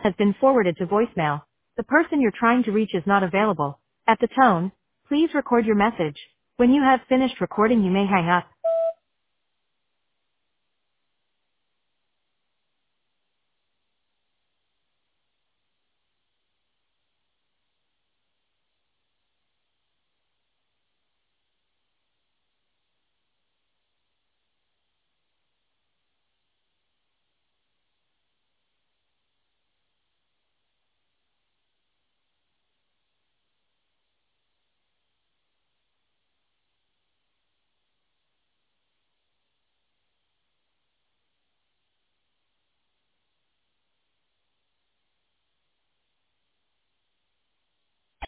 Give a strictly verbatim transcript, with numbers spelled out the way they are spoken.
has been forwarded to voicemail. The person you're trying to reach is not available. At the tone, please record your message. When you have finished recording, you may hang up.